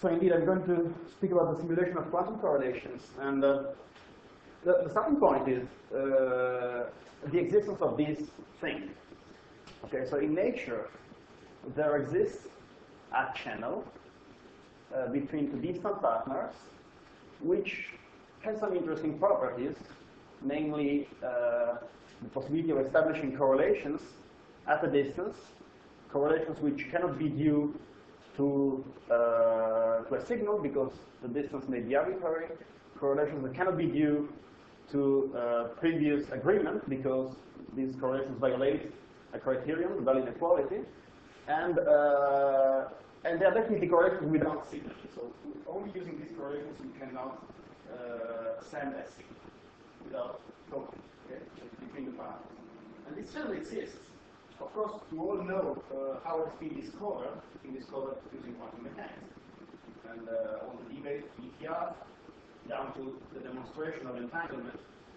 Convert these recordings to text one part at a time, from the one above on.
So indeed, I'm going to speak about the simulation of quantum correlations. And the starting point is the existence of this thing. Okay, so in nature, there exists a channel between two distant partners, which has some interesting properties, namely the possibility of establishing correlations at a distance, correlations which cannot be due to a signal because the distance may be arbitrary, correlations that cannot be due to previous agreement because these correlations violate a criterion, the Bell inequality, and they are definitely correlations without signal. So only using these correlations you cannot send a signal without token, okay, between the partners. And this channel exists. Of course, you all know how it's been discovered. It's been discovered using quantum mechanics. And all the debate, ETR, down to the demonstration of entanglement.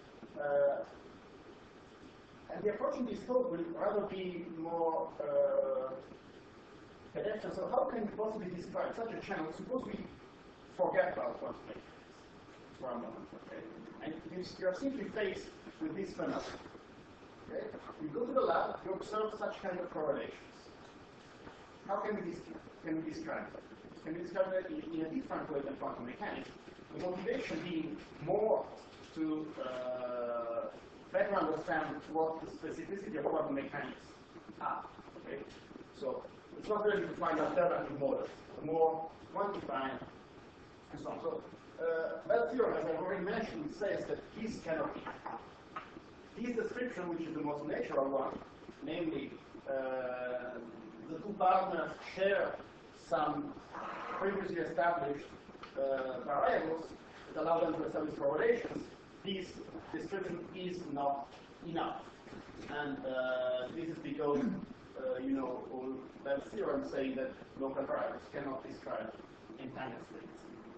And the approach in this talk will rather be more pedestrian. So how can you possibly describe such a channel? Suppose we forget about quantum mechanics for a moment, okay? And you are simply faced with this phenomenon. Okay? You go to the lab, you observe such kind of correlations. How can we describe it? Can we describe it in a different way than quantum mechanics? The motivation being more to better understand what the specificity of quantum mechanics are. Okay? So it's not really to find alternative models, more quantifying and so on. So Bell theorem, as I've already mentioned, says that this cannot be. This description, which is the most natural one, namely the two partners share some previously established variables that allow them to establish correlations, this description is not enough. And this is because, you know, Bell's theorem saying that local variables cannot describe entangled states.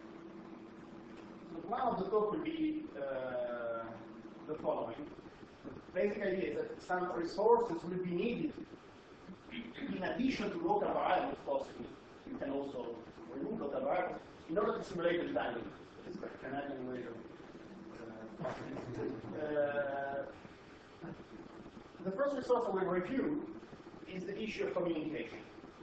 So one of the talk will be the following. The basic idea is that some resources will be needed in addition to local variables, possibly. You can also remove local variables in order to simulate entanglement. This is a Canadian way of the first resource I will review is the issue of communication.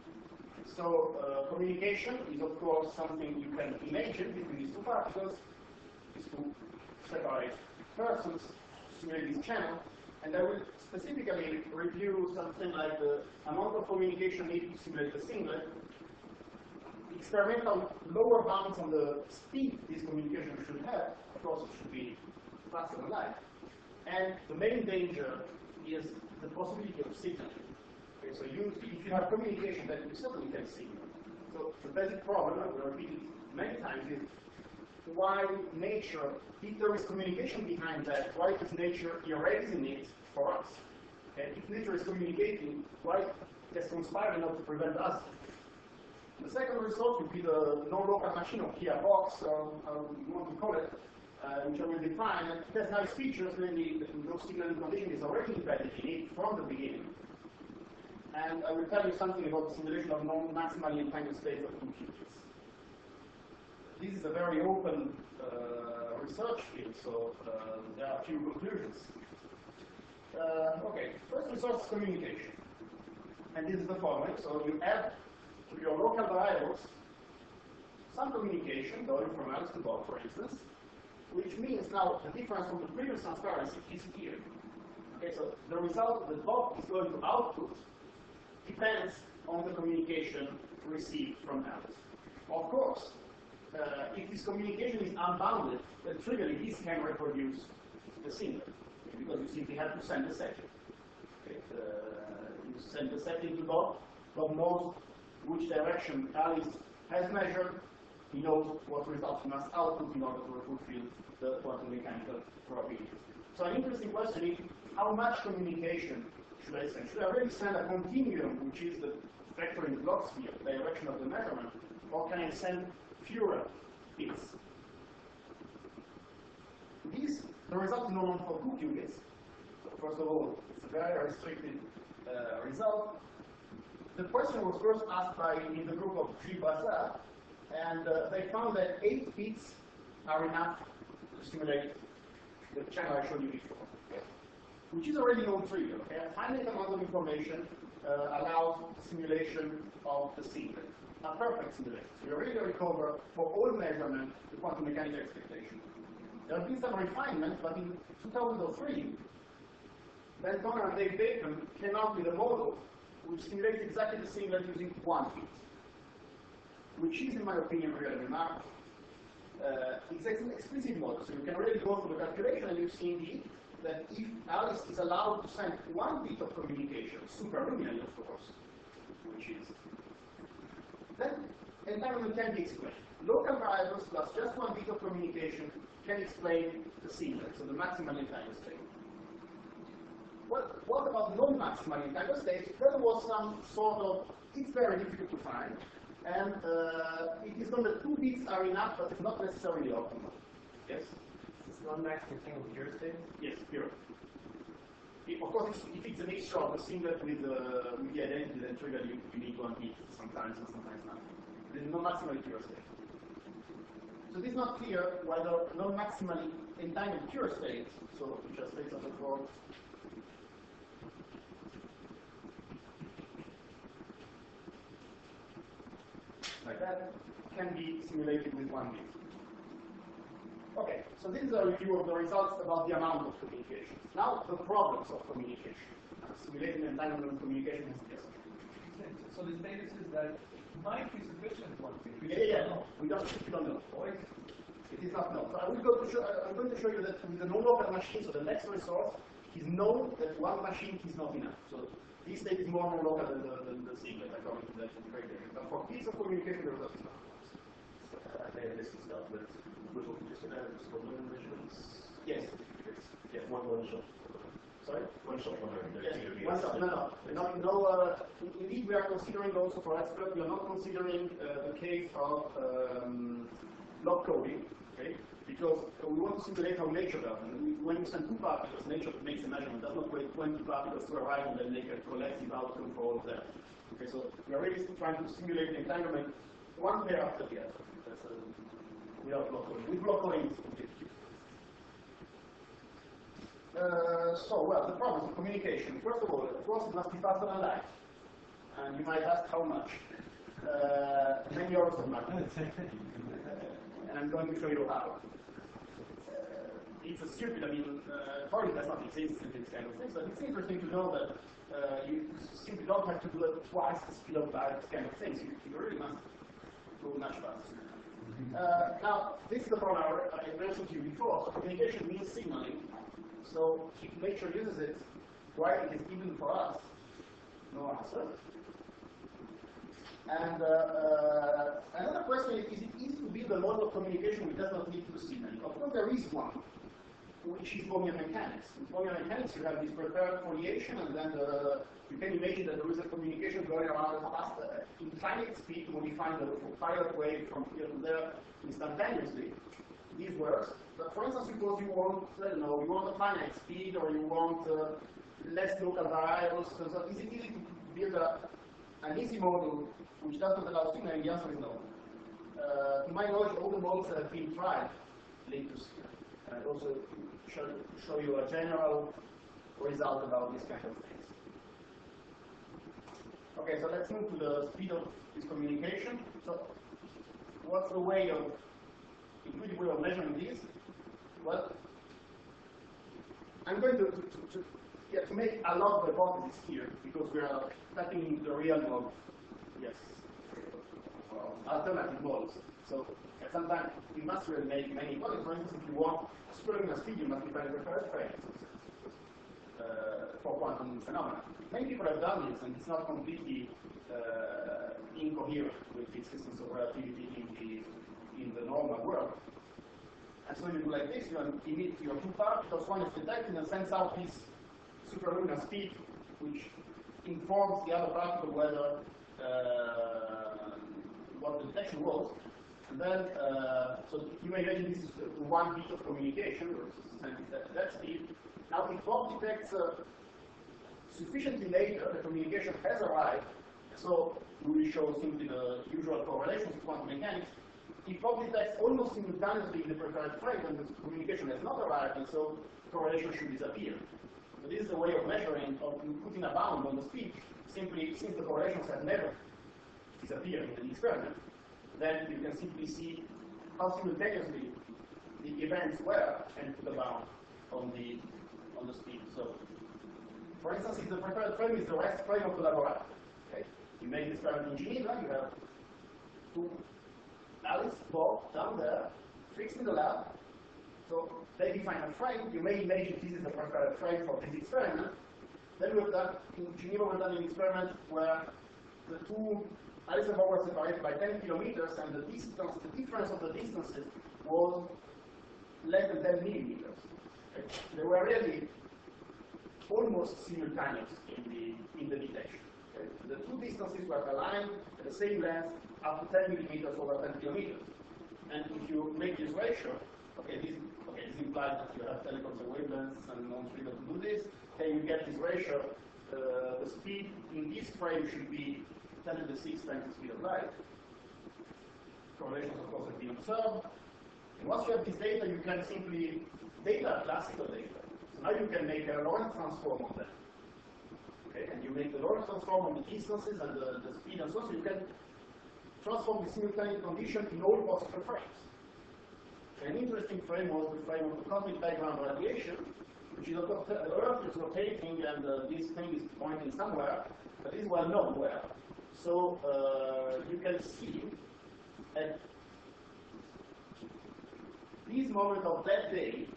So communication is, of course, something you can imagine between these two particles, these two separate persons, simulate this channel, and I will specifically review something like the amount of communication needed to simulate a singlet, experimental lower bounds on the speed this communication should have. Of course, it should be faster than light. And the main danger is the possibility of signaling. Okay, so if you have communication, then you certainly can signal. So the basic problem, I will repeat it many times, is why nature, if there is communication behind that, why is nature erasing it for us? Okay? If nature is communicating, why does conspire not to prevent us? The second result would be the non-local machine or Kia box, or how you want to call it, which I will define. And it has nice features, namely the no signaling condition is already embedded in it from the beginning. And I will tell you something about the simulation of non-maximally entangled states of computers. This is a very open research field, so there are a few conclusions. Okay, first resource is communication. And this is the following. So you add to your local variables some communication going from Alice to Bob, for instance, which means now the difference from the previous transparency is here. Okay, so the result that Bob is going to output depends on the communication received from Alice. Of course, if this communication is unbounded, then trivially this can reproduce the singlet, because you simply have to send a setting. Okay, you send the setting to Bob. Bob knows which direction Alice has measured. He knows what results you must output in order to fulfill the quantum mechanical probability. So an interesting question is, how much communication should I send? Should I really send a continuum, which is the vector in the Bloch sphere, direction of the measurement, or can I send fewer bits? The result is known for 2 qubits. So first of all, it's a very restricted result. The question was first asked in the group of Gilles Bazar, And they found that 8 bits are enough to simulate the channel I showed you before, which is already non-trivial. Okay? A finite amount of information allows simulation of the singlet, a perfect simulation. So you already recover for all measurement the quantum mechanical expectation. There have been some refinements, but in 2003, Ben Conner and Dave Bacon came out with a model which simulates exactly the singlet using 1 bit, which is, in my opinion, really remarkable. It's an explicit model, so you can really go through the calculation and you see indeed that if Alice is allowed to send 1 bit of communication, superluminally of course, which is, then entanglement can be explained. Local variables plus just 1 bit of communication can explain the singlet, so the maximal entangled state. What about non-maximal entangled states? There was some sort of, it's very difficult to find, and it is known that 2 bits are enough, but it's not necessarily optimal. Yes? Is non-max entangled pure state? Yes, pure. Of course, if it's a mixture of the singlet with the identity, then trivially you need 1 bit sometimes and sometimes not. There is no maximally pure state. So it is not clear whether non-maximally entangled pure state, so which are states of the form, like that, can be simulated with 1 bit. Okay, so this is a review of the results about the amount of communication. Now, the problems of communication. Simulating entanglement communication is yes. So the status is that might be sufficient one thing. No. We don't know. It is not known. So I'm going to show you that with the non-local machine, so the next resource, is known that 1 machine is not enough. So this state is more non-local than the singlet, according to that criteria. But for bits of communication, there is not. Maybe this is stuff, but we're talking just about one measurements. Yes. Yeah, one shot. Sorry? One shot, one measurement. Yes. One shot. No. Indeed, we are considering also for expert. We are not considering the case of block coding, okay? Because we want to simulate how nature does. And when you send 2 particles, nature makes a measurement. Does not wait 20 particles to arrive and then make a collective outcome for all of that. Okay, so we are really trying to simulate the entanglement 1 pair after the other. Without block coding. With block coding, it's completely. Well, the problems of communication. First of all, of course, it must be faster than light. And you might ask how much. Many orders of magnitude. And I'm going to show you how. It's a stupid, probably does not exist in this kind of things, but it's interesting to know that you simply don't have to do it twice the speed of light, this kind of things. You really must go much faster. Now, this is the problem I mentioned to you before. So communication means signaling. So if nature uses it, why it is given for us? No answer. And another question is it easy to build a model of communication which does not need to signaling? Of course, there is one, which is Bohmian mechanics. In Bohmian mechanics, you have this prepared foliation, and then you can imagine that there is a communication going around at fast, infinite speed, modifying the pilot wave from here to there instantaneously. This works. But for instance, suppose you want, you want a finite speed, or you want less local variables. So is it easy to build an easy model which does not allow signaling? The answer is no. To my knowledge, all the models that have been tried lead to signaling. And also show you a general result about this kind of things. Okay, so let's move to the speed of this communication. So, what's the way of, intuitive way of measuring this? Well, I'm going to make a lot of hypotheses here because we are tapping into the realm of, alternative models. So, at some time, we must really make many hypotheses. For instance, if you want superluminous speed, you must define the first frame for quantum phenomena. Many people have done this, and it's not completely incoherent with the existence of relativity in the normal world. And so you do like this, you emit your 2 particles, one is detected and sends out this superluminous speed, which informs the other particle whether what the detection was. And then, so you may imagine this is 1 bit of communication, or that speed. Now, if Bob detects sufficiently later, the communication has arrived, So we will show simply the usual correlations with quantum mechanics. If both detects almost simultaneously in the preferred frame, then the communication has not arrived, and so correlation should disappear. So this is a way of measuring, of putting a bound on the speed, simply since the correlations have never disappeared in the experiment, then you can simply see how simultaneously the events were and put a bound on the speed. So, for instance, if the preferred frame is the rest frame of the laboratory, okay, you make the experiment in Geneva, you have two Alice, Bob down there, fixed in the lab. So they define a frame. You may imagine this is the preferred frame for this experiment. Then we've done, in Geneva, we've done an experiment where the two Alice and Bob were separated by 10 kilometers, and the distance, the difference of the distances was less than 10 millimeters. Okay. They were really almost simultaneous in the detection. Okay. The two distances were aligned at the same length up to 10 millimeters over 10 kilometers. And if you make this ratio, this implies that you have teleconserved wavelengths and non-trivial to do this. Okay, you get this ratio. The speed in this frame should be 10 to the 6 times the speed of light. Correlations, of course, have been observed. And once you have this data, you can simply classical data. So now you can make a Lorentz transform of them. Okay, and you make the Lorentz transform on the distances and the speed and so on. So you can transform the simultaneous condition in all possible frames. An interesting frame was the frame of the cosmic background radiation, which is, of course, the Earth is rotating and this thing is pointing somewhere, but it is well known where. So you can see at this moment of that day,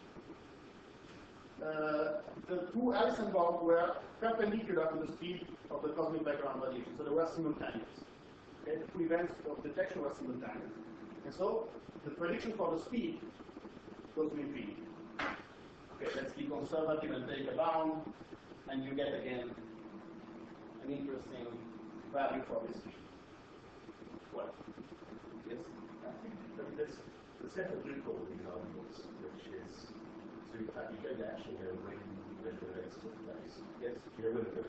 the two Alice and Bob were perpendicular to the speed of the cosmic background radiation, so they were simultaneous. Okay, the two events of detection were simultaneous. And so the prediction for the speed goes to infinity. Okay, let's be conservative and take a bound, and you get again an interesting value for this speed. What? Yes? The second group of examples, which is, so you don't actually know when the events took place. Yes. You know when the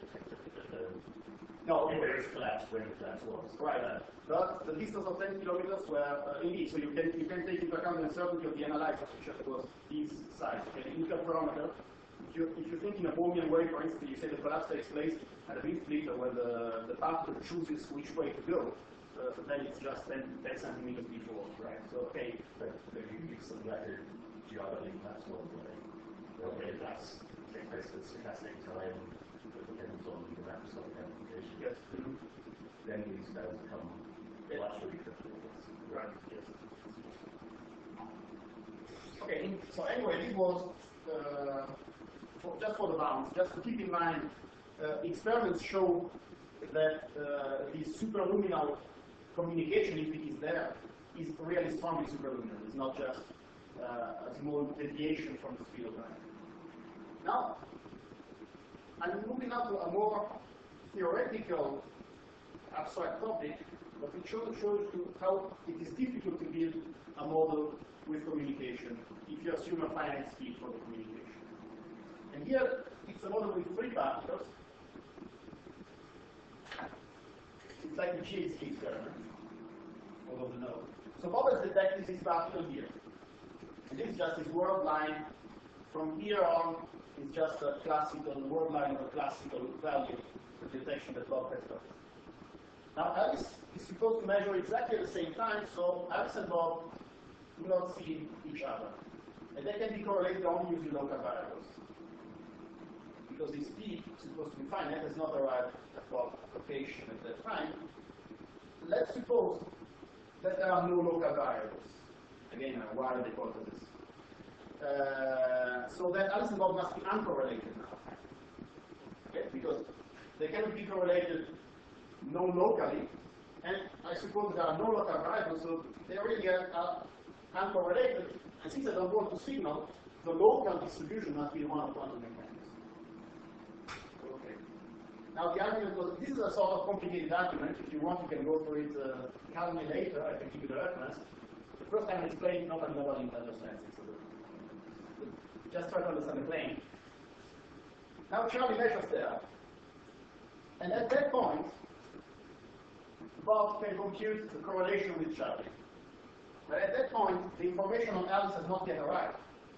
No, where it's collapsed, when the collapse was. right. But the distance of 10 kilometers were indeed, so you can take into account the uncertainty of the analyzer, which of course this size. Okay, interferometer. If you think in a Bohmian wave, for instance, you say the collapse takes place at a bit splitter where the particle chooses which way to go. Then it's just 10 centimeters before, right? So okay. But you use something like a geometry, that's one way. Okay, that's takes place at stochastic time, that depends on the macroscopic amplification. Yes. Then these bells become laterally different. Right. Yes. Okay. So anyway, this was just for the bounds. Just to keep in mind, experiments show that the superluminal communication, if it is there, is really strongly superluminal. It's not just a small deviation from the speed of light. Now, I'm moving on to a more theoretical, abstract topic, but it shows you how it is difficult to build a model with communication if you assume a finite speed for the communication. And here, it's a model with three particles. It's like the GHZ experiment, although the node. So Bob has detected this particle here. And this is just his word line. From here on, it's just a classical word line of a classical value for detection that Bob has done. Now, Alice is supposed to measure exactly at the same time, so Alice and Bob do not see each other. And they can be correlated only using local variables. Because the speed is supposed to be finite, has not arrived at Bob's location at that time. Let's suppose that there are no local variables. Again, a wild hypothesis. So that Alice and Bob must be uncorrelated now. Okay? Because they cannot be correlated non-locally, and I suppose there are no local variables, so they really are uncorrelated, and since I don't want to signal, the local distribution must be one of quantum mechanics. Okay. Now the argument was, this is a sort of complicated argument. If you want, you can go through it calmly later. I can give you the reference. The first time I explained, nobody understands it. So just try to understand the plane. Now Charlie measures there. And at that point, Bob can compute the correlation with Charlie. But at that point, the information on Alice has not yet arrived.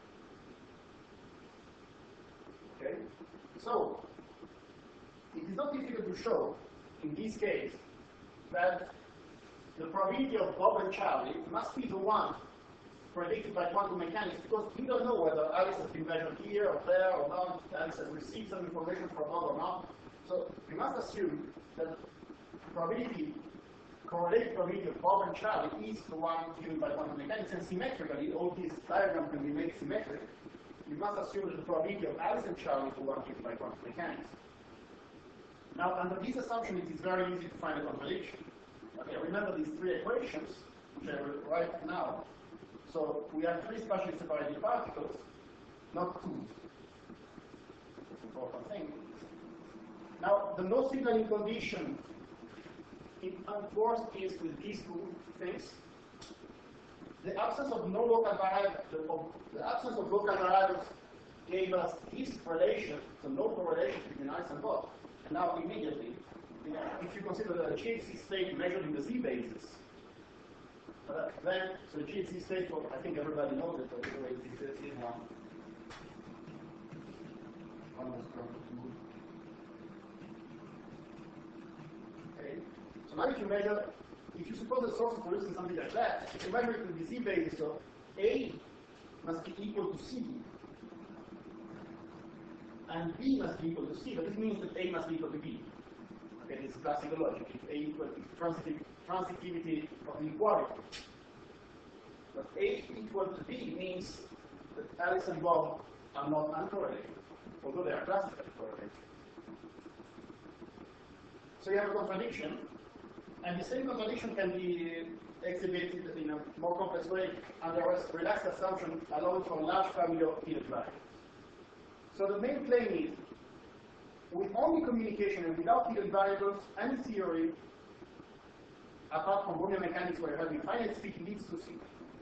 Okay? So, it is not difficult to show, in this case, that the probability of Bob and Charlie must be the one predicted by quantum mechanics, because we don't know whether Alice has been measured here or there or not, Alice has received some information from Bob or not. So we must assume that correlated probability of Bob and Charlie is the one given by quantum mechanics, and symmetrically, all these diagrams can be made symmetric. We must assume that the probability of Alice and Charlie is the one given by quantum mechanics. Now, under this assumption, it is very easy to find a contradiction. Okay, remember these three equations, which I will write now. So we have three spatially separated particles, not two. That's an important thing. Now, the no signaling condition in unforced is with these two things. The absence of no local variables, the absence of local variables gave us this relation, so no correlation between Alice and Bob. And now immediately, if you consider the GHZ state measured in the Z basis, then, so the GHZ state, well, I think everybody knows it, but the way it is now. Okay. So now if you measure, if you suppose the source of pollution is something like that, if you measure it with the Z basis, so A must be equal to C, and B must be equal to C, but this means that A must be equal to B. Okay, this is classical logic. If A equal to transitivity of inequality. But A equal to B means that Alice and Bob are not uncorrelated, although they are classically correlated. So you have a contradiction, and the same contradiction can be exhibited in a more complex way under a relaxed assumption allowing for a large family of hidden variables. So the main claim is, with only communication and without hidden variables, any theory, apart from Brownian mechanics where you have infinite speed, leads to C.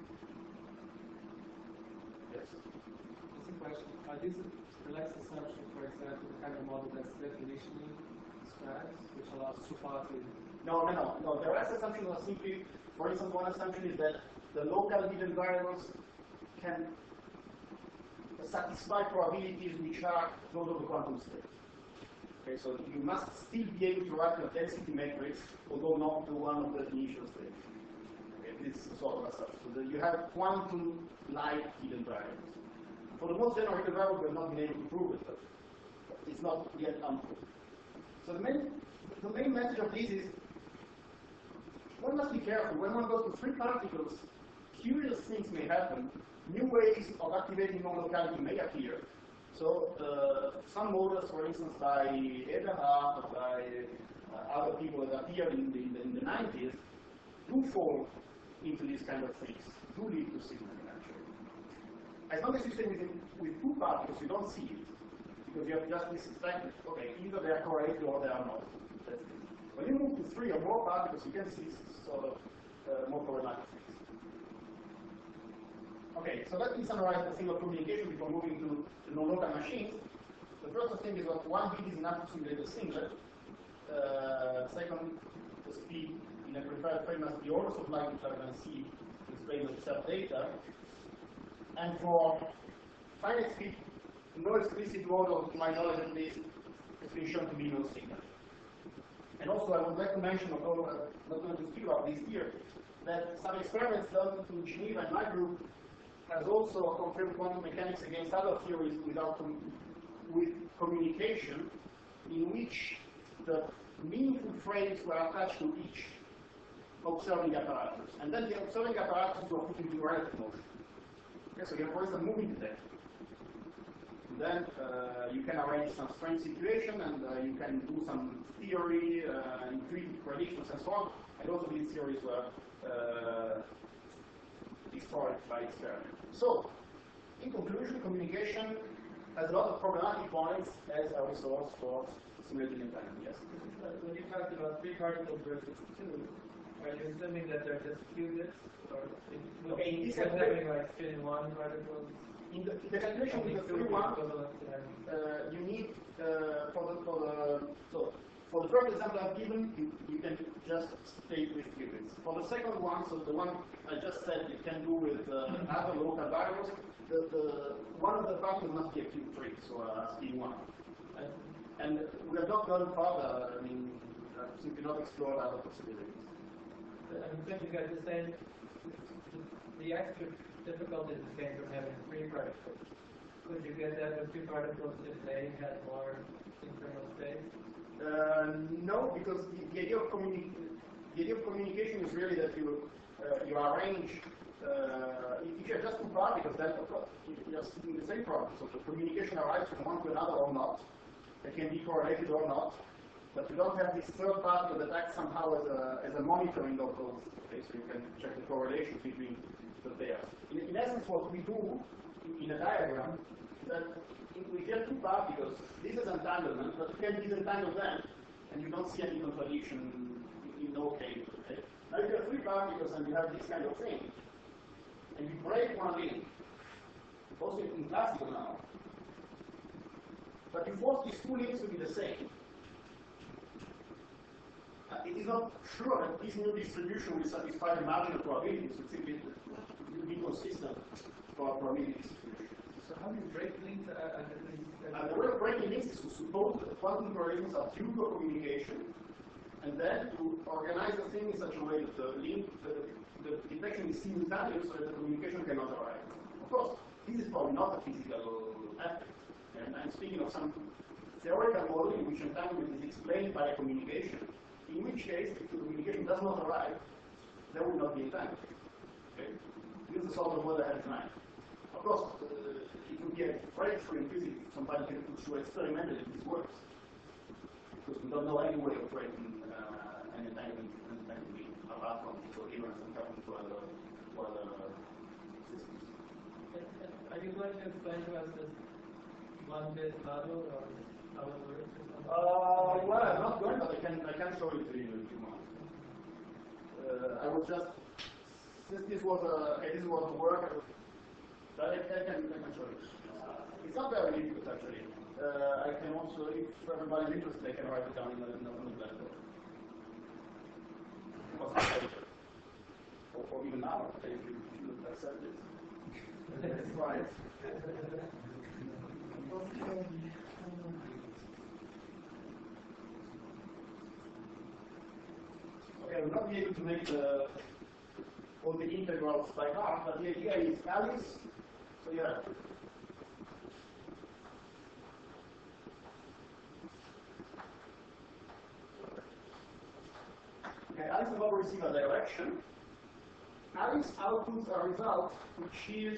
Yes? Just a question. Are these relaxed assumptions, for example, the kind of model that's definitionally described, which allows two-party? No. The relaxed assumptions are simply, for instance, one assumption is that the local hidden variables can satisfy probabilities which are those of the quantum state. Okay, so you must still be able to write a density matrix, although not the one of the initial state. Okay, this is sort of assumption. So that you have quantum-like hidden variables. For the most general hidden variables, we have not been able to prove it, but it's not yet unproved. So the main message of this is, one must be careful. When one goes to free particles, curious things may happen. New ways of activating non-locality may appear. So some models, for instance, by Eberhard or by other people that appeared in the 90s, do fall into these kind of things, do lead to signaling actually. As long as you stay with two particles, you don't see it, because you have just this fact that, okay, either they are correlated or they are not. That's it. When you move to three or more particles, you can see sort of more problematic things. Okay, so let me summarize the thing of communication before moving to non-local machines. The first thing is that 1 bit is enough to simulate a singlet. Second, the speed in a preferred frame must be orders of magnitude larger than C in space of sub-data. And for finite speed, no explicit model, to my knowledge at least, has been shown to be no signal. And also, I would like to mention, although I'm not going to speak about this here, that some experiments done to Geneva and my group has also confirmed quantum mechanics against other theories with communication, in which the meaningful frames were attached to each observing apparatus. And then the observing apparatus were put into relative motion. Okay, so you have, for instance, moving detector. Then you can arrange some strange situation, and you can do some theory, intuitive predictions, and so on. And also these theories were destroyed by experiment. So, in conclusion, communication has a lot of problematic points as a resource for simulating entanglement. Yes? When you talked about three particles versus two, are you assuming that they're just qubits? Or okay, in this having like spin one particle? In the calculation with the free one, you need for for the first example I've given, you can just take with qubits. For the second one, so the one I just said you can do with other local variables, one of the factors must be a cube 3, so speed 1. And we have not gone further, I mean, simply not explored other possibilities. I'm thinking that the extra difficulties came from having 3 particles. Could you get that with 2 particles if they had more internal space? No, because the idea of communication is really that you arrange. If you have just 2 particles, then of course you are speaking the same problem. So the communication arrives from one to another or not. They can be correlated or not. But you don't have this third particle that acts somehow as a monitoring of those. Okay, so you can check the correlations between the pairs. In essence, what we do in a diagram is that if we get 2 particles, this is entanglement, but you can disentangle them, and you don't see any contradiction in no case. Okay? Now if you have 3 particles and you have this kind of thing, and you break one link, also in classical now, but you force these 2 links to be the same. It is not sure that this new distribution will satisfy the marginal probabilities. It simply will be consistent for a probability distribution. So how do you break links? The way of breaking links is to suppose that the quantum correlations are due to a communication, and then to organize the thing in such a way that the detection is simultaneous so that the communication cannot arrive. Of course, this is probably not a physical effect. And I'm speaking of some theoretical model in which entanglement is explained by a communication, in which case, if the communication does not arrive, there will not be entanglement. Okay? This is the sort of model I have in mind. Of course, it would be a breakthrough in physics if somebody can show experimentally that this works. Because we don't know any way of breaking an entanglement apart from coherence and coming to other systems. Are you going to explain to us this 1-bit model or how it works? Well, I'm not going, but I can show it to you if you want. I will just, since this was the work, but I can show it. It's not very difficult actually. I can also, if everybody's interested, I can write it down on the blackboard. Or even now, if you accept it. That's right. Okay, we'll not be able to make all the integrals by heart, but the idea is Alice. So yeah. Okay, Alice is about to receive a direction. Alice outputs a result which is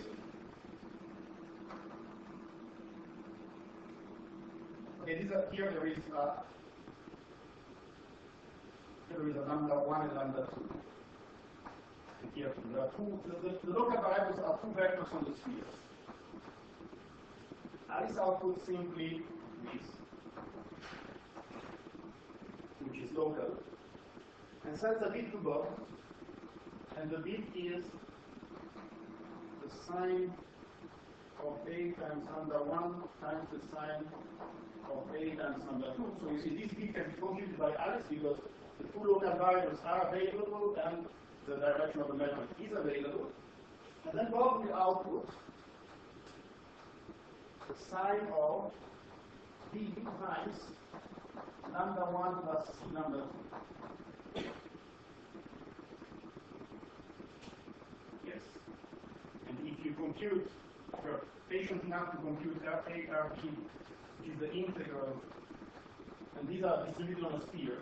okay. Here there is a lambda 1 and lambda 2. And here there are the local variables are 2 vectors on the sphere. Alice outputs simply this, which is local, and sends a bit to Bob, and the bit is the sine of A times lambda 1 times the sine of A times lambda 2. So you see this bit can be computed by Alice because the 2 local variables are available and the direction of the measurement is available. And then Bob will output the sine of B times lambda 1 plus lambda 2. Yes. And if you compute, if you're patient enough to compute RT, which is the integral, and these are distributed on a sphere,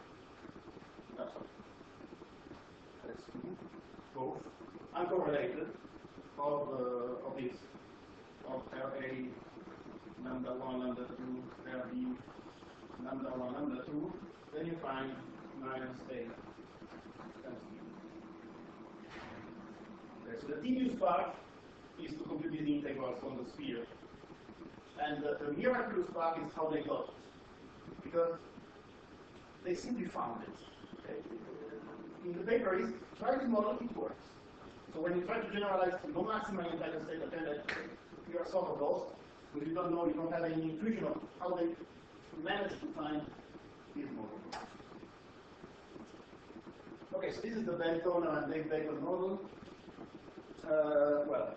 that's both uncorrelated of this, of RA lambda 1, lambda 2, RB lambda 1, lambda 2, then you find minus A. Okay, so the tedious part is to compute these integrals on the sphere. And the miraculous part is how they got it. Because they simply found it. Okay? In the paper is, try this model, it works. So when you try to generalize no maximum entangled state, attend that you are sort of lost, because you don't know, you don't have any intuition of how they managed to find this model. Okay, so this is the Ben Toner and Dave Bacon model. Well,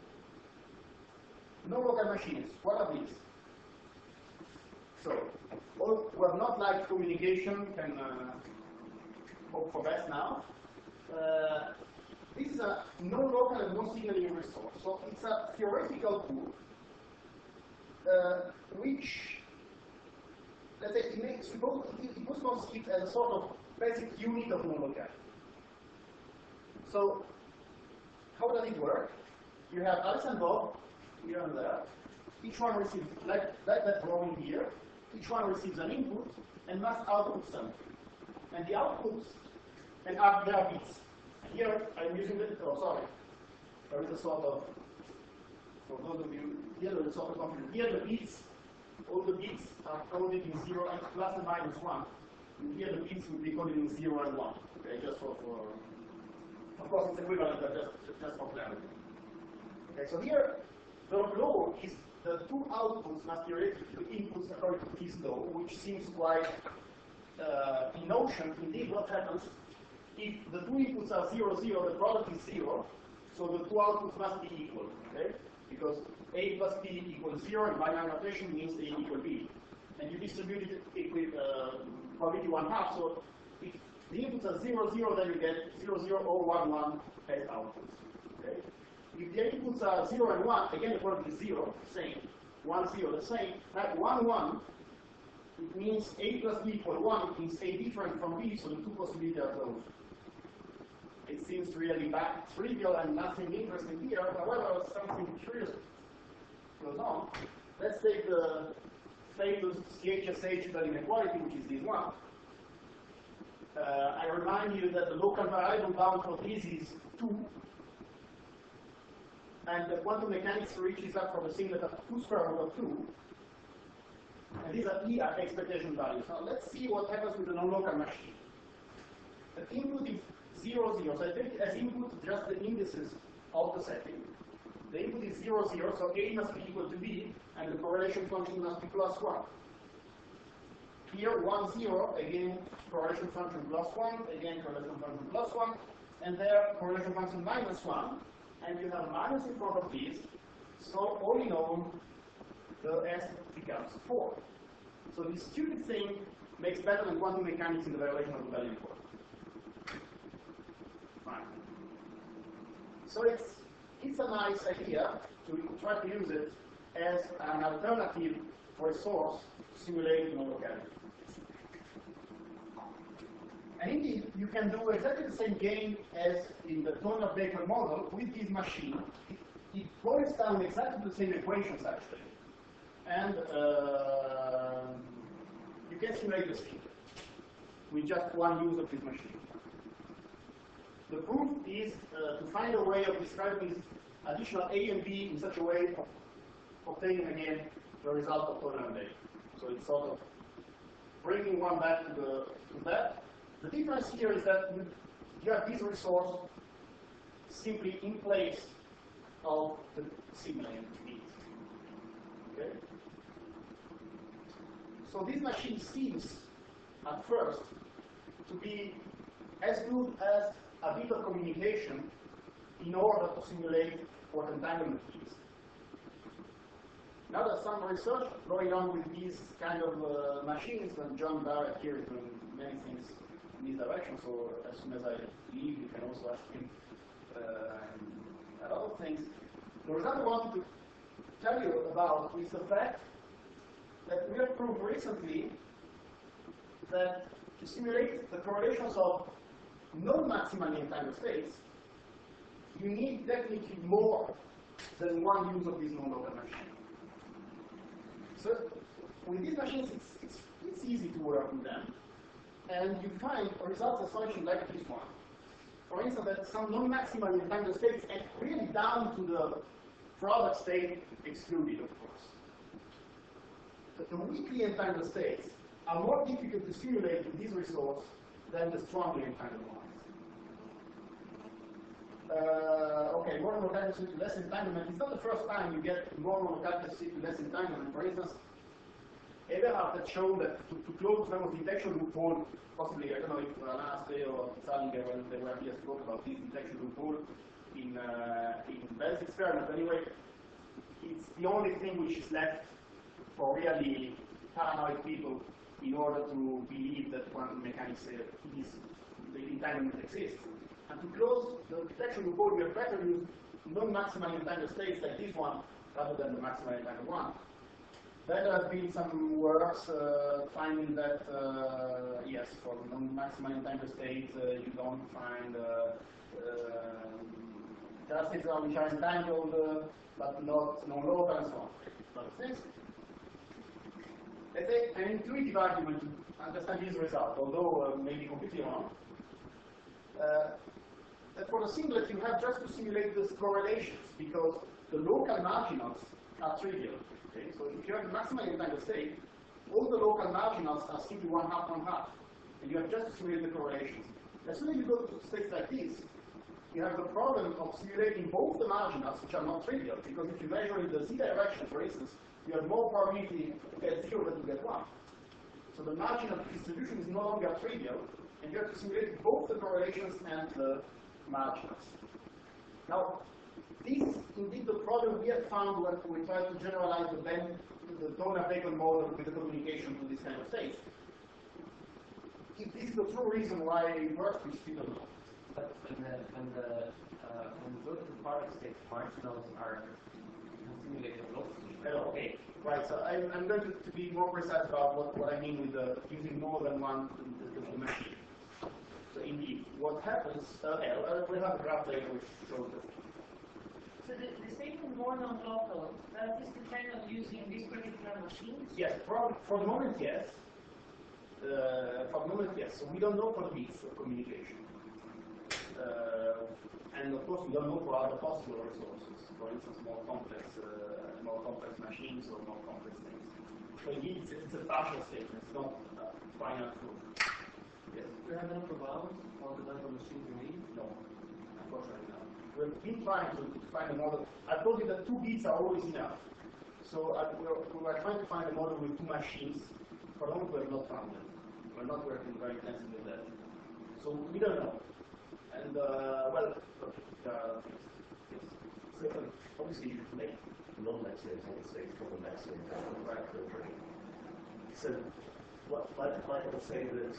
no local machines. What are these? So, all who have not liked communication can hope for best now. This is a non-local and non-signaling resource. So it's a theoretical tool which, let's say, it was conceived as a sort of basic unit of non-locality. So how does it work? You have Alice and Bob here and there. Each one receives, like that drawing here, each one receives an input and must output something. And the outputs, and there are bits. Here I'm using it, oh sorry, there is a sort of, for those of you, here there is a sort of confusion. Here the bits, all the bits are coded in 0 and plus and minus 1. And here the bits would be coded in 0 and 1. Okay, just for of course it's equivalent, but just for clarity. Okay, so here the law is the two outputs must be related to inputs according to this law, which seems quite in notion. Indeed, what happens if the two inputs are 0, 0, the product is 0, so the two outputs must be equal, okay? Because A plus B equals 0, and binary notation means A equal B. And you distribute it with probability 1/2, so if the inputs are 0, 0, then you get 0, 0, or 1, 1 as outputs, okay? If the inputs are 0 and 1, again the product is 0, same. 1, 0, the same. That 1, 1, it means A plus B equal 1, it means A different from B, so the two possibilities are those. It seems really trivial and nothing interesting here. However, something curious goes on. Let's take the famous CHSH inequality, which is this one. I remind you that the local variable bound for this is 2. And the quantum mechanics reaches up for the singlet of 2 square over 2. And these are ER expectation values. Now let's see what happens with the non-local machine. The input is 0, 0. So I take as input just the indices of the setting. The input is 0, 0, so A must be equal to B, and the correlation function must be plus 1. Here, 1, 0, again, correlation function plus 1, again, correlation function plus 1, and there, correlation function minus 1, and you have minus in front of this, so all in all, the S becomes 4. So this stupid thing makes better than quantum mechanics in the violation of the value equal. Fine. So it's a nice idea to try to use it as an alternative for a source to simulate non-locality. And indeed, you can do exactly the same game as in the Toner-Bacon model with this machine. It boils down exactly the same equations, actually. And you can simulate the scheme with just one use of this machine. The proof is to find a way of describing this additional A and B in such a way of obtaining again the result of Toner and Bacon. So it's sort of bringing one back to that. The difference here is that you have this resource simply in place of the signaling needs. Okay? So this machine seems, at first, to be as good as a bit of communication in order to simulate what entanglement is. Now there's some research going on with these kind of machines, and John Barrett here is doing many things in this direction, so as soon as I leave, you can also ask him a lot of things. The result I wanted to tell you about is the fact that we have proved recently that to simulate the correlations of non-maximally entangled states, you need definitely more than one use of this non-local machine. So with these machines, it's easy to work with them. And you find results astonishing like this one. For instance, that some non-maximally entangled states, and really down to the product state excluded, of course. But the weakly entangled states are more difficult to simulate with this resource than the strongly entangled ones. Okay, more locality to less entanglement. It's not the first time you get more locality to less entanglement. For instance, Eberhard had shown that to close the famous detection loophole, possibly, I don't know if Lanaste or Salinger, when they were here, spoke about this detection loophole in Bell's experiment. Anyway, it's the only thing which is left for really paranoid people in order to believe that quantum mechanics the entanglement exists. And to close the detection loophole, we have better use non-maximal entangled states like this one rather than the maximal entangled one. Then there have been some works finding that, yes, for non-maximal entangled states, you don't find justices which are entangled, but not non-local and so on. But since, let's say, an intuitive argument to understand this result, although maybe completely wrong, that for the singlet you have just to simulate these correlations, because the local marginals are trivial. Okay? So if you have a maximally entangled state, all the local marginals are simply 1/2, and you have just to simulate the correlations. As soon as you go to states like this, you have the problem of simulating both the marginals, which are not trivial, because if you measure in the z direction, for instance, you have more probability to get 0 than to get 1. So the marginal distribution is no longer trivial, and you have to simulate both the correlations and the marginals. Now, this is indeed the problem we have found when we try to generalize the Donner-Bacon model with the communication to this kind of states. If this is the true reason why it works, we still don't know. But when you go to the product state, marginals are simulated locally. Okay, right. So I'm going to be more precise about what I mean with using more than one machine. So indeed, what happens? We have a graph later which shows this. So the statement more non-local, that is depend on using these particular machines? Yes, for the moment, yes. For the moment, yes. So we don't know for the bits of communication. And of course, we don't know for other possible resources. For instance, more complex machines or more complex things. So indeed, it's a partial statement. It's not final proof. Yes. Do you have an upper bound on the number of machines you need? No, unfortunately not. We've been trying to find a model. I told you that 2 bits are always enough. So we were trying to find a model with 2 machines. For the moment, we have not found them. We're not working very intensively with that. So we don't know. And, well, yes. So obviously you can make non-maximum entangled states from the maximum entangled right. So what might I say that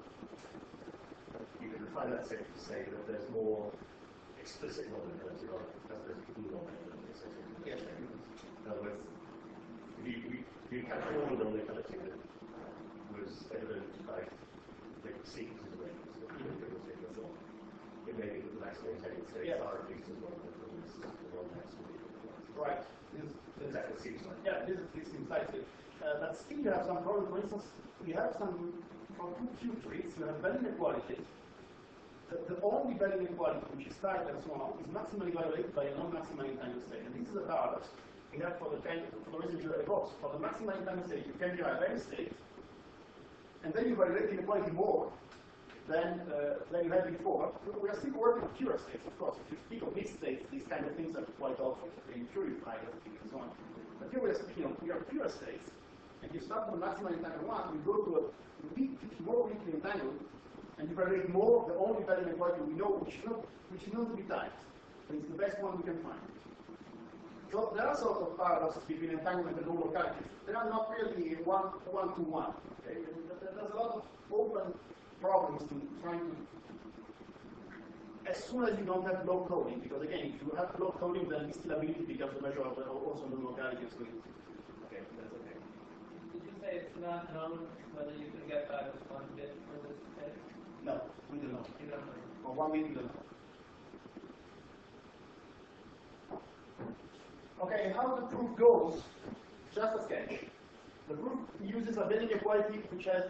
you can refine that statement to say that there's more explicit non-locality rather than there's true non-locality. Yes. In other words, if you capture all the non-locality that was evident by the sequences of ranges, and so on, it may be that the maximum entangled states are at least as well as the non-maximum. Right. Exactly, seems like. Yeah, this seems likely. But still you have some problem. For instance, you have some, for 2 Q trees, you have Bell inequalities. The only Bell inequality which is tight and so on is maximally evaluated by a non-maximally entangled state. And this is a paradox we have for the residual box. For the maximally entangled state, you can derive any state, and then you evaluate inequality more than you had before. We are still working with pure states, of course. If you speak of mixed states, these kind of things are quite often in purified and so on. But here we are speaking of pure states. And you start from the maximally entangled one, you go to a more weakly entangled, and you evaluate more the only value inequality we know, which is known to be tight. And it's the best one we can find. So there are sort of paradoxes between entanglement and non-locality. They are not really one-to-one. Okay? There's a lot of open problems to trying to, as soon as you don't have block coding, because again, if you have block coding, then stability becomes a measure of also the locality. So okay, that's okay. Did you say it's not known whether you can get by with 1 bit for this test? No, we don't know. You don't know. For 1 bit, we don't know. Okay, how the proof goes, just a sketch. The proof uses a Bell inequality which has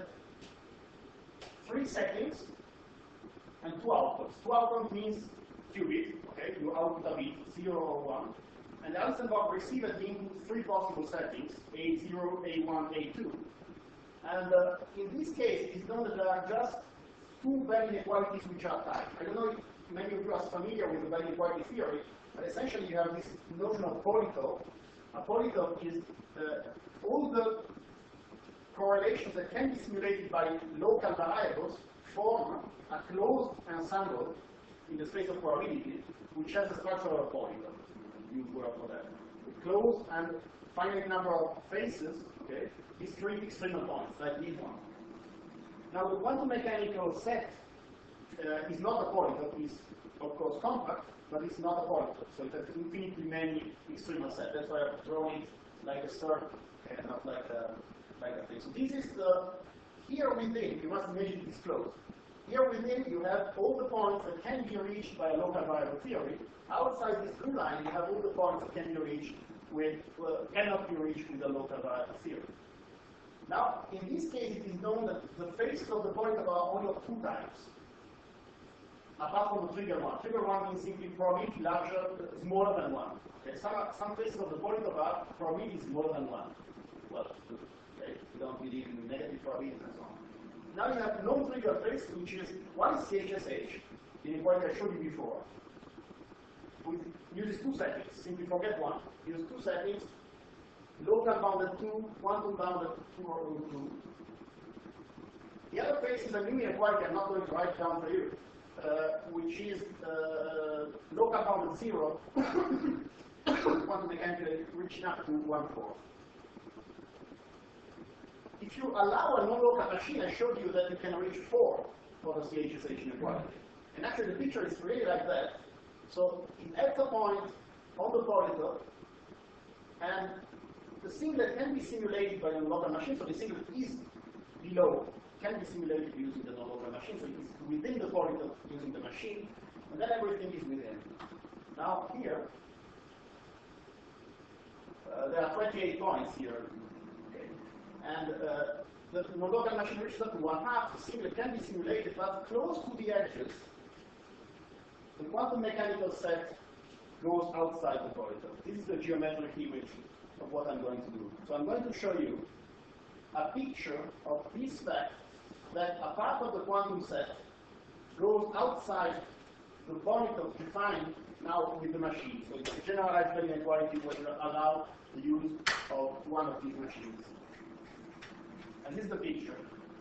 3 settings and 2 outputs. 2 outputs means qubit, okay, you output a bit, 0 or 1. And the Alstenbach receiver inputs 3 possible settings, A0, A1, A2. And in this case, it's known that there are just 2 Bell inequalities which are tight. I don't know if many of you are familiar with the Bell inequality theory, but essentially you have this notion of polytope. A polytope is all the correlations that can be simulated by local variables form a closed ensemble in the space of probability, which has the structure of a polygon. Use word for that. A closed and finite number of faces, okay, discrete extremal points, like this one. Now, the quantum mechanical set is not a polygon. It's, of course, compact, but it's not a polygon. So it has infinitely many extremal sets. That's why I've drawn it like a circle, and not like a thing. So this is the, here within, you must imagine this closed. Here within, you have all the points that can be reached by a local variable theory. Outside this blue line, you have all the points that can be reached with, cannot be reached with a local variable theory. Now, in this case, it is known that the faces of the polygon are only of two types, apart from the trigger one. Trigger one means simply probability larger, smaller than one. Okay, some faces of the polygon are probability smaller than one. Well, okay, you don't believe in negative probabilities and so on. Now you have non-trigger face, which is one is CHSH, the inequality I showed you before. We use two settings. Simply forget one. Use two settings. Local bounded 2, quantum bounded 2 or root 2. The other face is a new inequality I'm not going to write down for you, which is local bounded 0, quantum mechanically reaching up to 1/4. If you allow a non-local machine, I showed you that you can reach 4 for the CHSH inequality. And actually the picture is really like that. So it adds a point on the polygon, and the singlet can be simulated by a non-local machine, so the singlet is below, can be simulated using the non-local machine, so it is within the polygon using the machine, and then everything is within. Now here, there are 28 points here, okay. And the non-local machine reaches up to 1/2, the singlet can be simulated, but close to the edges, the quantum mechanical set goes outside the polygon. This is the geometric image of what I'm going to do. So I'm going to show you a picture of this fact that a part of the quantum set goes outside the polygon defined now with the machine. So it's a generalized value inequality which will allow the use of one of these machines. And this is the picture.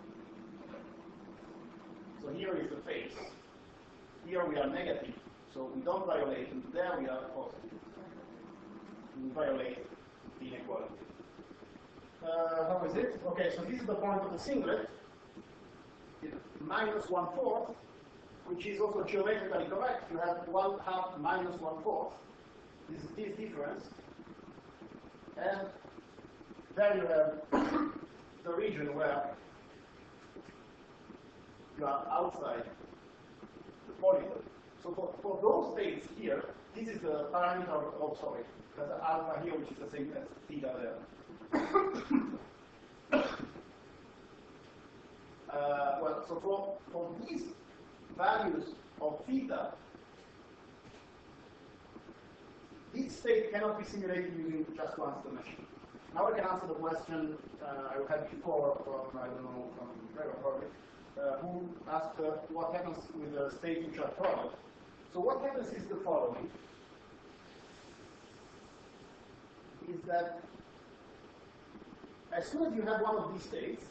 So here is the face. Here we are negative, so we don't violate, and there we are positive. We violate the inequality. How is it? Okay, so this is the point of the singlet. It's minus 1/4, which is also geometrically correct. You have 1/2 minus 1/4. This is this difference. And there you have the region where you are outside the polygon. So for those states here, this is the parameter of, sorry, that's the alpha here, which is the same as theta there. Well, so for these values of theta, this state cannot be simulated using just once the machine. Now I can answer the question I had before from, I don't know, from Gregor probably, who asked what happens with the states which are product. So what happens is the following, is that as soon as you have one of these states,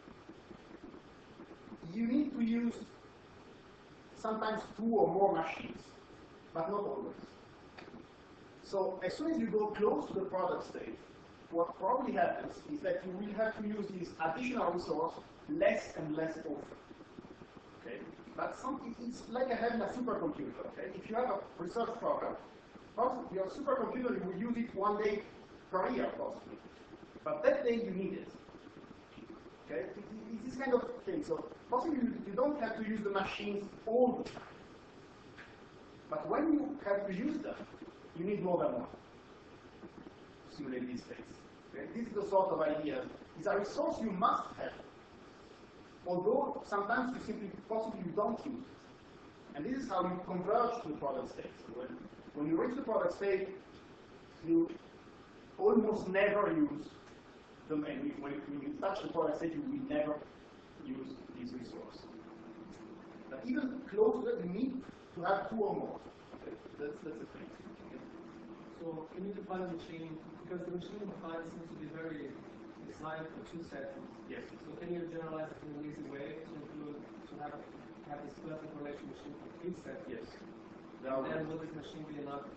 you need to use sometimes 2 or more machines, but not always. So as soon as you go close to the product state, what probably happens is that you will have to use this additional resource less and less often. Okay? But it's like having a supercomputer. Okay? If you have a research program, your supercomputer, you will use it one day per year, possibly. But that day you need it. Okay? It's this kind of thing. So possibly you don't have to use the machines all the time. But when you have to use them, you need more than one to simulate these states. Okay? This is the sort of idea. It's a resource you must have. Although sometimes you simply, possibly you don't use it. And this is how you converge to the product state. So when you reach the product state, you almost never use them. And when you touch the product state, you will never use this resource. But even close to that, you need to have 2 or more. Okay? That's the thing. Okay? So can you define a machine? Because the machine defined seems to be very designed for 2 settings. Yes. So can you generalize it in an easy way to include, to have this quantum correlation machine for 3 settings? Yes. And then will this machine be enough?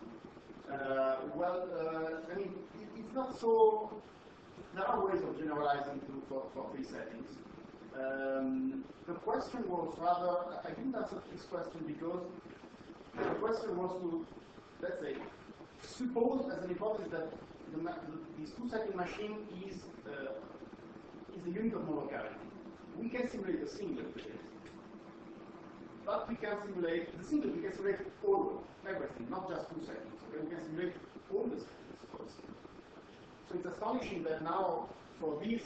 I mean, it's not so. There are ways of generalizing for 3 settings. The question was rather, I didn't answer this question because the question was to, let's say, suppose as an hypothesis that this 2-setting machine is a unit of monocality. We can simulate a singlet with it. But we can simulate the singlet, we can simulate all, everything, not just 2 settings. Okay? We can simulate all the settings for the singlet. So it's astonishing that now for this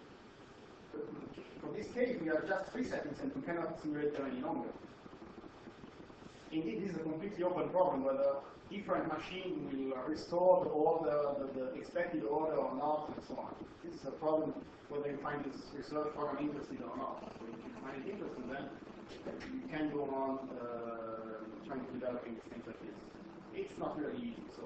case we have just 3 settings and we cannot simulate them any longer. Indeed, this is a completely open problem whether different machine will restore the order, the expected order or not, and so on. This is a problem whether you find this research program interesting or not. So if you find it interesting, then you can go on trying to develop things like this. It's not really easy, so.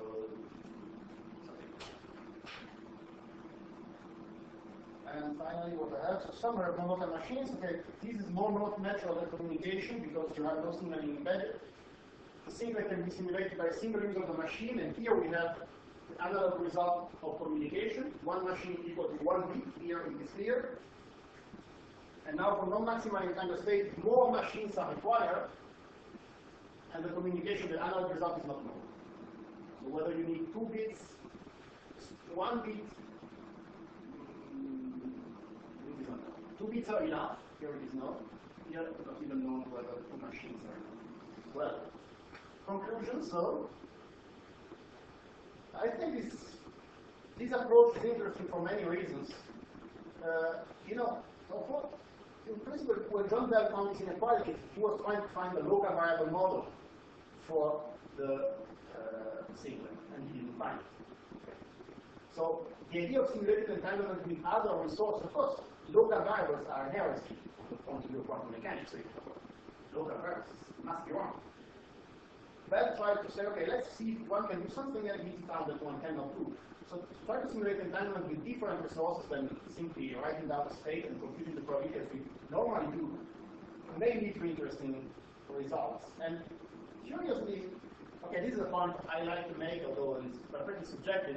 And finally, what I have, so summary of non-local machines. Okay, this is more not natural than communication because you have no signaling embedded. The singlet can be simulated by a single user of the machine, and here we have the analog result of communication. One machine equal to 1 bit, here it is clear. And now for non-maximizing time of state, more machines are required, and the communication, the analog result is not known. So whether you need 2 bits, 1 bit, it is not known. 2 bits are enough, here it is known. Here it is not even known whether 2 machines are enough. Well, conclusion, so I think this approach is interesting for many reasons. In principle, when John Bell found this inequality, he was trying to find a local variable model for the singlet, and he didn't find it. So the idea of simulated entanglement with other resources, of course, local variables are an heresy from the point of view of quantum mechanics. So local variables must be wrong. Bell tried to say, okay, let's see if one can do something, and he found that one cannot do. So to try to simulate entanglement with different resources than simply writing down a state and computing the probability as we normally do may lead to interesting results. And curiously, okay, this is a point I like to make, although it's perfectly subjective.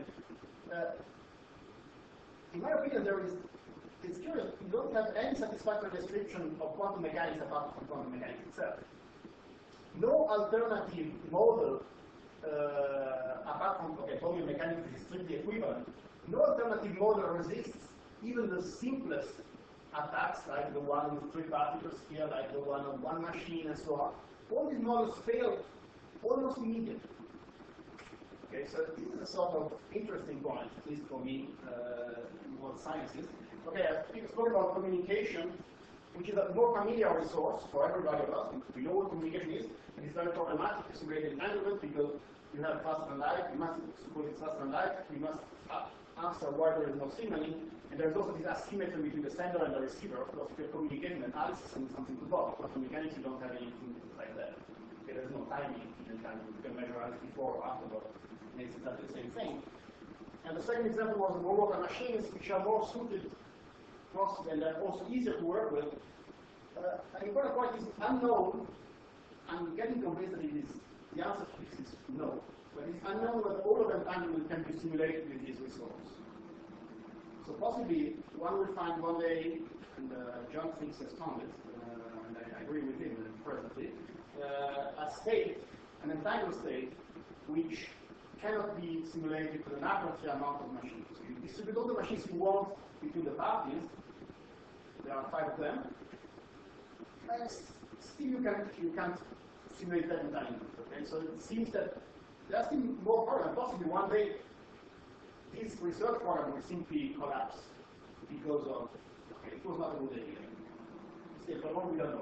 In my opinion, it's curious, you don't have any satisfactory description of quantum mechanics apart from quantum mechanics itself. No alternative model apart from, okay, quantum mechanics is strictly equivalent. No alternative model resists even the simplest attacks, like the one with 3 particles here, like the one on 1 machine, and so on. All these models fail almost immediately. Okay, so this is a sort of interesting point, at least for me, in what science is. Okay, I spoke about communication, which is a more familiar resource for everybody of us. We know what communication is, and it's very problematic to simulate entanglement because you have faster than light, you must suppose it's faster than light, you must answer why there is no signaling, and there's also this asymmetry between the sender and the receiver. Of course, if you're communicating analysis and something to talk. For mechanics, you don't have anything like that. Okay, there's no timing in entanglement. You can measure it before or after, but it makes exactly the same thing. And the second example was the local machines, which are more suited and they're also easier to work with. And one point is unknown. I'm getting convinced that the answer to this is no. But it's unknown whether all of entanglement can be simulated with this resource. So possibly one will find one day, and John thinks has found it, and I agree with him presently, a state, an entangled state, which cannot be simulated with an arbitrary amount of machines. So you distribute all the machines you want between the parties. There are 5 of them. And still you can't simulate that entanglement. Okay? So it seems that there are still more problems. Possibly one day this research program will simply collapse because of, okay, it was not a good idea. Still, for long we don't know.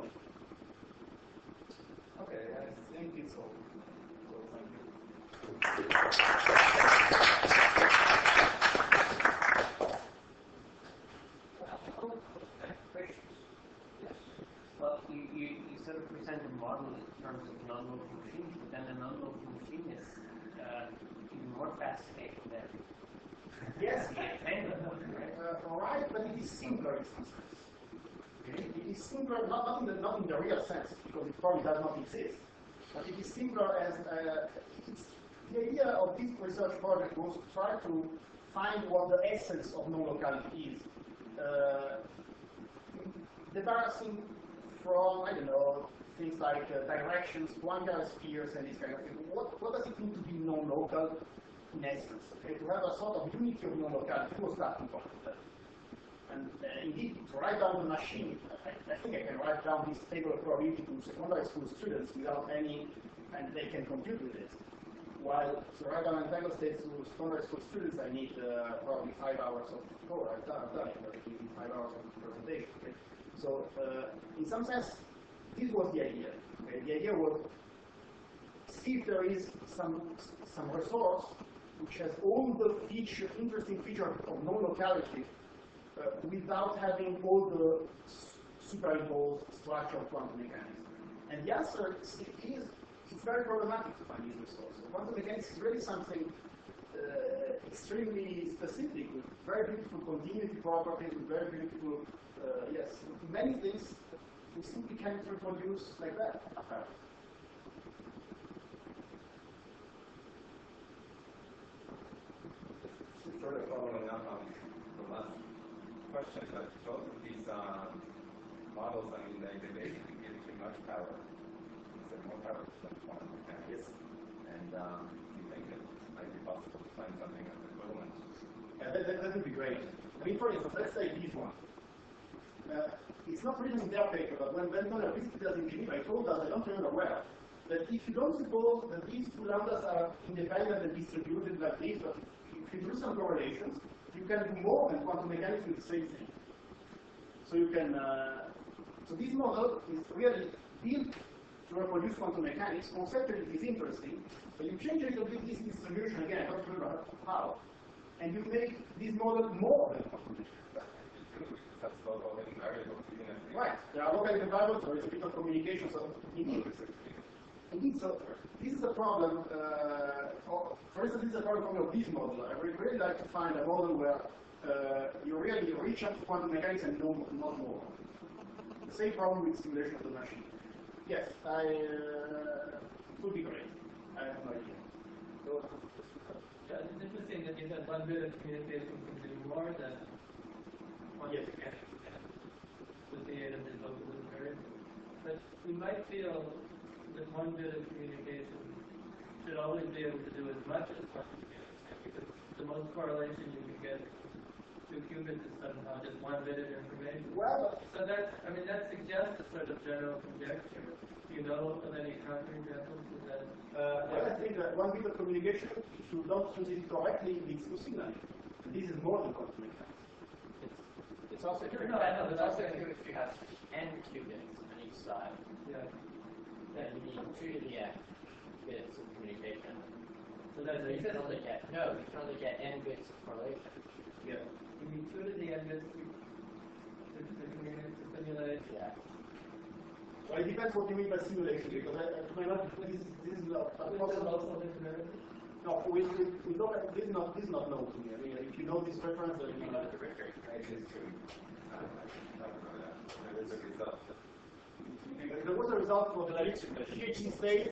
Okay, I think it's all. So thank you. Well, you sort of present a model in terms of non-local machines, but then a non-local machine is even more fascinating than Yes. the entanglement, right? right, but it is simpler in some sense. Okay? It is simpler, not in the real sense, because it probably does not exist, but it is simpler as the idea of this research project was to try to find what the essence of non-locality is. Debarrassing from, I don't know, things like directions, Poincare spheres, and this kind of thing. What does it mean to be non-local in essence? Okay, to have a sort of unity of non-locality was starting point. And indeed, to write down the machine, I think I can write down this table of probability to secondary school students without any, and they can compute with it. While to write down entangled states to secondary school students, I need probably 5 hours of code. I've done it, but I need 5 hours of presentation. Okay? So, in some sense, this was the idea. Okay? The idea was see if there is some resource which has all the interesting features of non-locality without having all the superimposed structure of quantum mechanics. And the answer is it's very problematic to find these resources. Quantum mechanics is really something extremely specific, with very beautiful continuity properties, with very beautiful, yes, many things we simply can't reproduce like that. Sort of following up on the last question, but both of these models, I mean, they basically give too much power. So more power to quantum mechanics. And you think it might be possible to find something of equivalent? Yeah, that would be great. I mean, for instance, let's say this one. It's not written in their paper, but when Benton visited us in Geneva, he told us, I don't remember where, that if you don't suppose that these two lambdas are independent and distributed like this, but if you do some correlations, you can do more than quantum mechanics with the same thing. So you can, so this model is really built to reproduce quantum mechanics. Conceptually it is interesting, but you change a little bit this distribution again, I don't remember how, and you make this model more than quantum mechanics. That's local variables, even if Right, there are local variables, there is a bit of communication, so indeed, so this is a problem, for instance, this is a problem of this model. I would really like to find a model where you really reach up to quantum mechanics and no, not more. The same problem with simulation of the machine. Yes, it would be great. I have no idea. So, Yeah, it's interesting that you said one bit of communication can do more than one yes. with the aid of the local variable. But we might feel that one bit of communication should always be able to do as much as quantum mechanics can, because the most correlation you can get to qubits is somehow just one bit of information. Well, so that, I mean, that suggests a sort of general conjecture. Do you know of any counterexamples of that? well, I think that one bit of communication, if you don't use it correctly, leads to signaling. And this is more than quantum mechanics. It's also true. No, I know, but also true if you have n qubits on each side. Yeah. Then you need 2 to the n bits of communication. So that's So you can only get n bits of correlation. Yeah. you need 2 to the n bits to simulate. Yeah. Well, it depends what you mean by simulation, because this is not a possible. No, we look at this is not known to me. I mean, if you know this reference, then you know. There was a result for the PhD state